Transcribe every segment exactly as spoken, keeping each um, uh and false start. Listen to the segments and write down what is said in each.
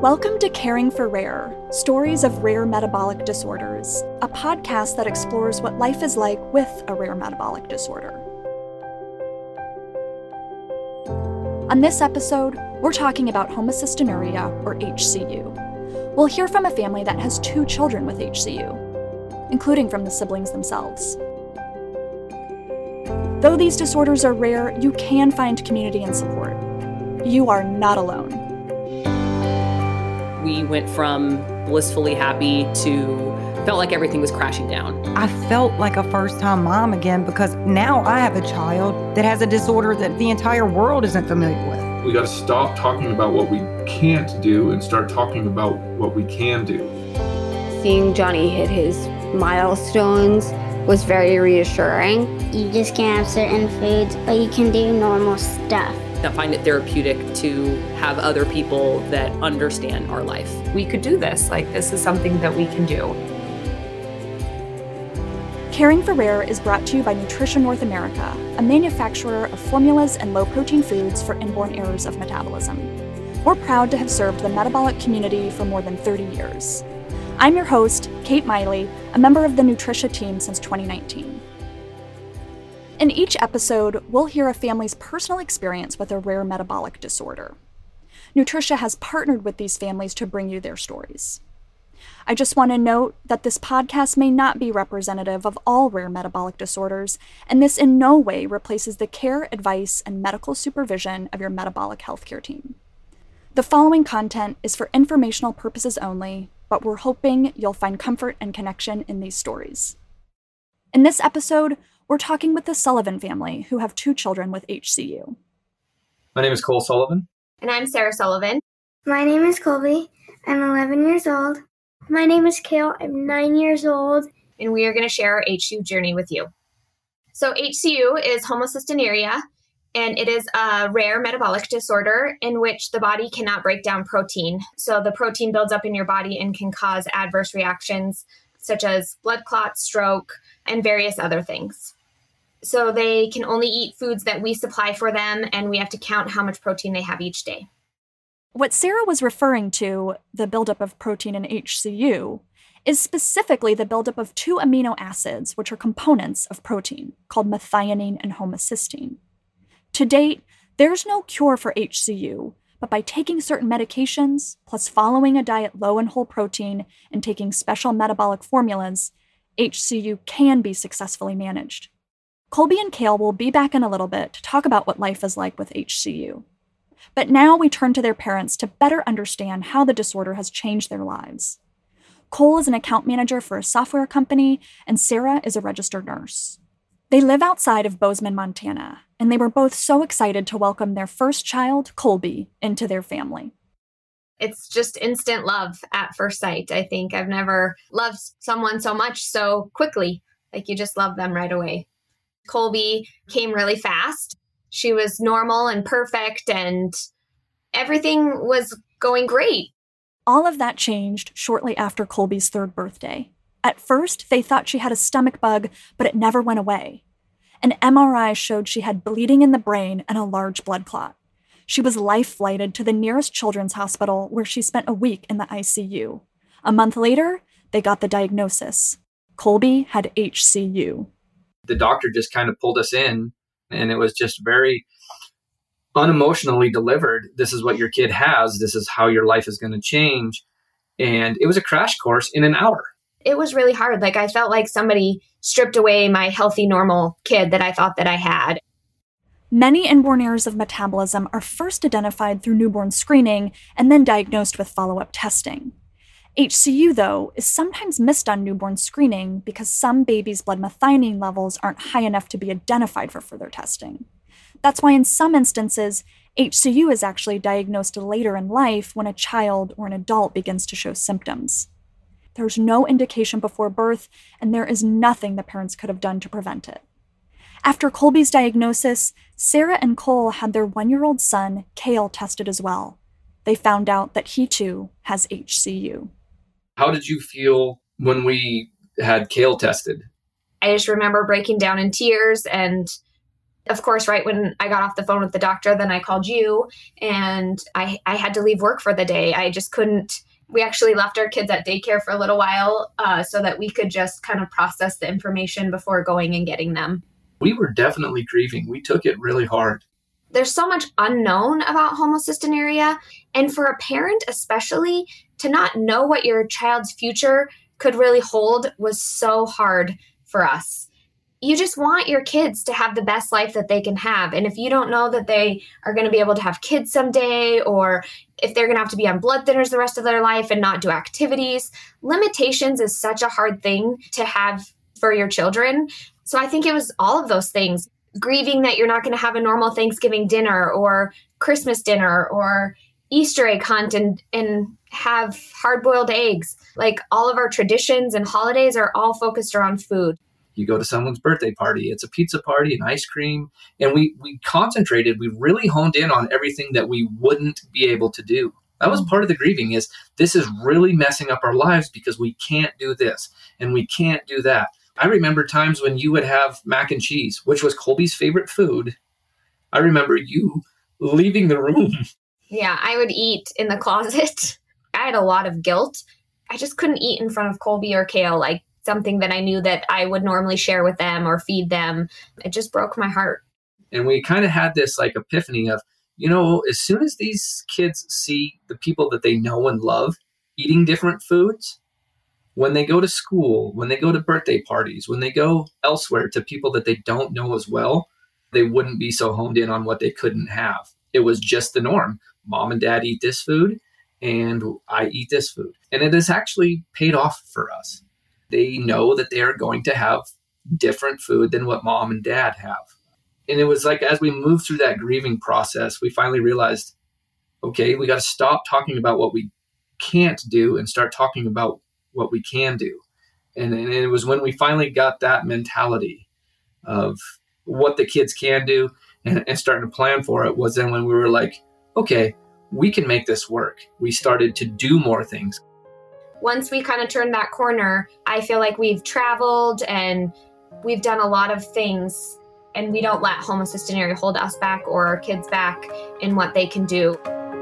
Welcome to Caring for Rare, Stories of Rare Metabolic Disorders, a podcast that explores what life is like with a rare metabolic disorder. On this episode, we're talking about homocystinuria, or H C U. We'll hear from a family that has two children with H C U, including from the siblings themselves. Though these disorders are rare, you can find community and support. You are not alone. We went from blissfully happy to felt like everything was crashing down. I felt like a first-time mom again because now I have a child that has a disorder that the entire world isn't familiar with. We got to stop talking about what we can't do and start talking about what we can do. Seeing Johnny hit his milestones was very reassuring. You just can't have certain foods, but you can do normal stuff. I find it therapeutic to have other people that understand our life. We could do this. Like, this is something that we can do. Caring for Rare is brought to you by Nutrition North America, a manufacturer of formulas and low-protein foods for inborn errors of metabolism. We're proud to have served the metabolic community for more than thirty years. I'm your host, Kate Miley, a member of the Nutrition team since twenty nineteen. In each episode, we'll hear a family's personal experience with a rare metabolic disorder. Nutrition has partnered with these families to bring you their stories. I just want to note that this podcast may not be representative of all rare metabolic disorders, and this in no way replaces the care, advice, and medical supervision of your metabolic healthcare team. The following content is for informational purposes only, but we're hoping you'll find comfort and connection in these stories. In this episode, we're talking with the Sullivan family, who have two children with H C U. My name is Cole Sullivan. And I'm Sarah Sullivan. My name is Colby. I'm eleven years old. My name is Kale. I'm nine years old. And we are going to share our H C U journey with you. So H C U is homocystinuria, and it is a rare metabolic disorder in which the body cannot break down protein. So the protein builds up in your body and can cause adverse reactions such as blood clots, stroke, and various other things. So they can only eat foods that we supply for them, and we have to count how much protein they have each day. What Sarah was referring to, the buildup of protein in H C U, is specifically the buildup of two amino acids, which are components of protein, called methionine and homocysteine. To date, there's no cure for H C U, but by taking certain medications, plus following a diet low in whole protein and taking special metabolic formulas, H C U can be successfully managed. Colby and Kale will be back in a little bit to talk about what life is like with H C U. But now we turn to their parents to better understand how the disorder has changed their lives. Cole is an account manager for a software company, and Sarah is a registered nurse. They live outside of Bozeman, Montana, and they were both so excited to welcome their first child, Colby, into their family. It's just instant love at first sight, I think. I've never loved someone so much so quickly. Like, you just love them right away. Colby came really fast. She was normal and perfect, and everything was going great. All of that changed shortly after Colby's third birthday. At first, they thought she had a stomach bug, but it never went away. An M R I showed she had bleeding in the brain and a large blood clot. She was life-flighted to the nearest children's hospital, where she spent a week in the I C U. A month later, they got the diagnosis. Colby had H C U. The doctor just kind of pulled us in, and it was just very unemotionally delivered. This is what your kid has. This is how your life is going to change. And it was a crash course in an hour. It was really hard. Like, I felt like somebody stripped away my healthy, normal kid that I thought that I had. Many inborn errors of metabolism are first identified through newborn screening and then diagnosed with follow-up testing. H C U, though, is sometimes missed on newborn screening because some babies' blood methionine levels aren't high enough to be identified for further testing. That's why in some instances, H C U is actually diagnosed later in life when a child or an adult begins to show symptoms. There's no indication before birth, and there is nothing the parents could have done to prevent it. After Colby's diagnosis, Sarah and Cole had their one-year-old son, Kale, tested as well. They found out that he too has H C U. How did you feel when we had Kale tested? I just remember breaking down in tears and Of course, right when I got off the phone with the doctor, then I called you and I, I had to leave work for the day. I just couldn't. We actually left our kids at daycare for a little while uh, so that we could just kind of process the information before going and getting them. We were definitely grieving. We took it really hard. There's so much unknown about homocystinuria. And for a parent especially, to not know what your child's future could really hold was so hard for us. You just want your kids to have the best life that they can have. And if you don't know that they are going to be able to have kids someday, or if they're going to have to be on blood thinners the rest of their life and not do activities, limitations is such a hard thing to have for your children. So I think it was all of those things. Grieving that you're not going to have a normal Thanksgiving dinner or Christmas dinner or Easter egg hunt and, and have hard-boiled eggs. Like all of our traditions and holidays are all focused around food. You go to someone's birthday party, it's a pizza party and ice cream. And we we concentrated, we really honed in on everything that we wouldn't be able to do. That was part of the grieving, is this is really messing up our lives because we can't do this and we can't do that. I remember times when you would have mac and cheese, which was Colby's favorite food. I remember you leaving the room. Yeah, I would eat in the closet. I had a lot of guilt. I just couldn't eat in front of Colby or Kale, like something that I knew that I would normally share with them or feed them. It just broke my heart. And we kind of had this like epiphany of, you know, as soon as these kids see the people that they know and love eating different foods, when they go to school, when they go to birthday parties, when they go elsewhere to people that they don't know as well, they wouldn't be so honed in on what they couldn't have. It was just the norm. Mom and dad eat this food and I eat this food. And it has actually paid off for us. They know that they are going to have different food than what mom and dad have. And it was like, as we moved through that grieving process, we finally realized, okay, we got to stop talking about what we can't do and start talking about what we can do. And, and it was when we finally got that mentality of what the kids can do and, and starting to plan for it, was then when we were like, okay, we can make this work. We started to do more things. Once we kind of turned that corner, I feel like we've traveled and we've done a lot of things, and we don't let homocystinuria hold us back or our kids back in what they can do.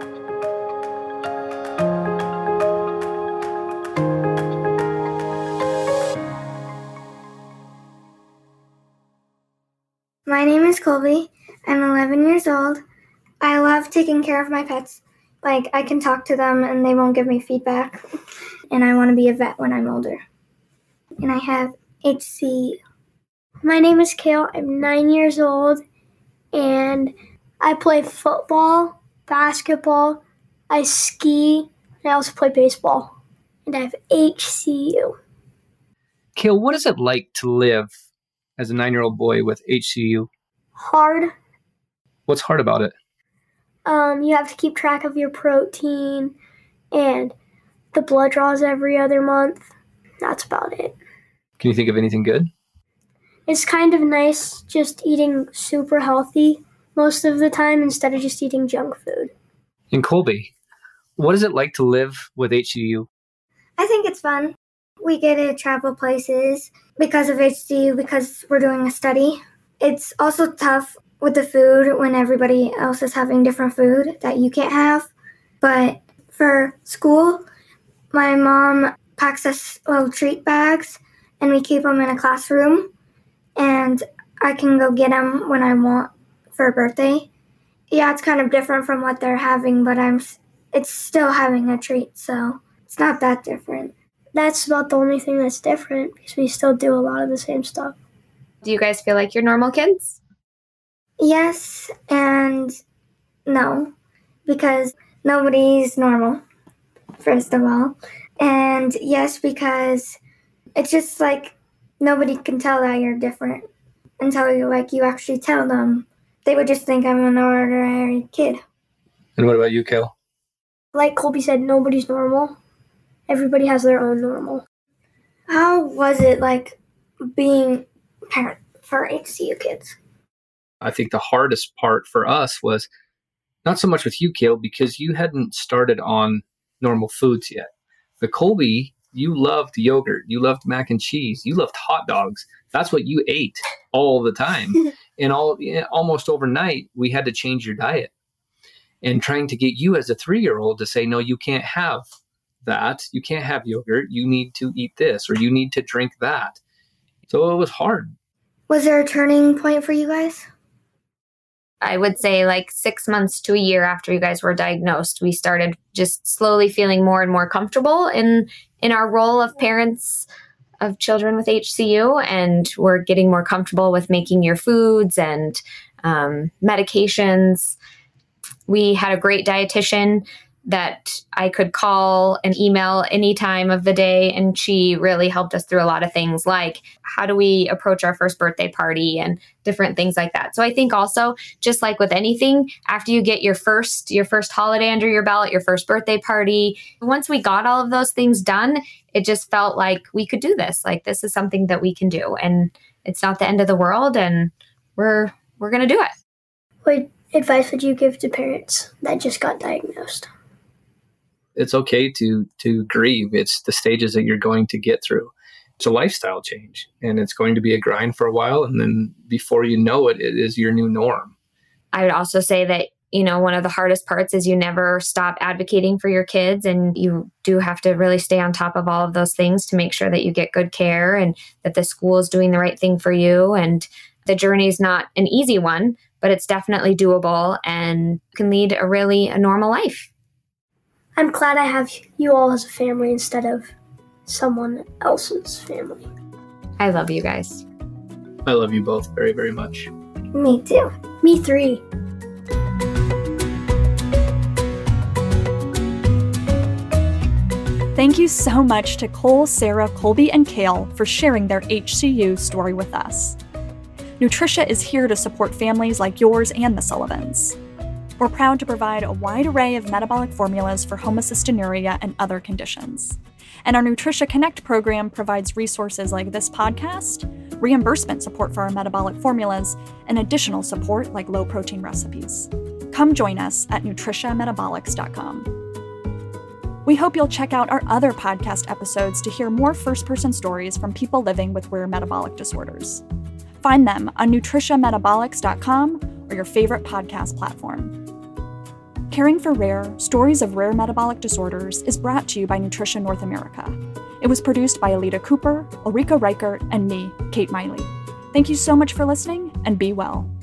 My name is Colby. I'm eleven years old. I love taking care of my pets. Like, I can talk to them and they won't give me feedback. And I want to be a vet when I'm older. And I have H C U. My name is Kale. I'm nine years old. And I play football, basketball, I ski, and I also play baseball. And I have H C U. Kale, what is it like to live as a nine-year-old boy with H C U? Hard. What's hard about it? Um, you have to keep track of your protein and the blood draws every other month. That's about it. Can you think of anything good? It's kind of nice just eating super healthy most of the time instead of just eating junk food. And Colby, what is it like to live with H C U? I think it's fun. We get to travel places because of H C U, because we're doing a study. It's also tough with the food when everybody else is having different food that you can't have. But for school, my mom packs us little treat bags and we keep them in a classroom. And I can go get them when I want for a birthday. Yeah, it's kind of different from what they're having, but I'm it's still having a treat, so it's not that different. That's about the only thing that's different, because we still do a lot of the same stuff. Do you guys feel like you're normal kids? Yes and no, because nobody's normal, first of all. And yes, because it's just like nobody can tell that you're different until you like you actually tell them. They would just think I'm an ordinary kid. And what about you, Kale? Like Colby said, nobody's normal. Everybody has their own normal. How was it like being a parent for H C U kids? I think the hardest part for us was not so much with you, Kale, because you hadn't started on normal foods yet. But Colby, you loved yogurt, you loved mac and cheese, you loved hot dogs. That's what you ate all the time. And all almost overnight, we had to change your diet. And trying to get you as a three-year-old to say, no, you can't have that. You can't have yogurt. You need to eat this, or you need to drink that. So it was hard. Was there a turning point for you guys? I would say like six months to a year after you guys were diagnosed, we started just slowly feeling more and more comfortable in, in our role of parents of children with H C U. And we're getting more comfortable with making your foods and um, medications. We had a great dietitian that I could call and email any time of the day. And she really helped us through a lot of things like how do we approach our first birthday party and different things like that. So I think also, just like with anything, after you get your first, your first holiday under your belt, your first birthday party, once we got all of those things done, it just felt like we could do this. Like this is something that we can do, and it's not the end of the world, and we're, we're going to do it. What advice would you give to parents that just got diagnosed? It's okay to to grieve. It's the stages that you're going to get through. It's a lifestyle change, and it's going to be a grind for a while. And then before you know it, it is your new norm. I would also say that, you know, one of the hardest parts is you never stop advocating for your kids, and you do have to really stay on top of all of those things to make sure that you get good care and that the school is doing the right thing for you. And the journey is not an easy one, but it's definitely doable and can lead a really a normal life. I'm glad I have you all as a family instead of someone else's family. I love you guys. I love you both very, very much. Me too. Me three. Thank you so much to Cole, Sarah, Colby, and Kale for sharing their H C U story with us. Nutritia is here to support families like yours and the Sullivans. We're proud to provide a wide array of metabolic formulas for homocystinuria and other conditions. And our Nutritia Connect program provides resources like this podcast, reimbursement support for our metabolic formulas, and additional support like low-protein recipes. Come join us at nutritia metabolics dot com. We hope you'll check out our other podcast episodes to hear more first-person stories from people living with rare metabolic disorders. Find them on nutritia metabolics dot com or your favorite podcast platform. Caring for Rare, Stories of Rare Metabolic Disorders is brought to you by Nutrition North America. It was produced by Alita Cooper, Ulrika Reichert, and me, Kate Miley. Thank you so much for listening, and be well.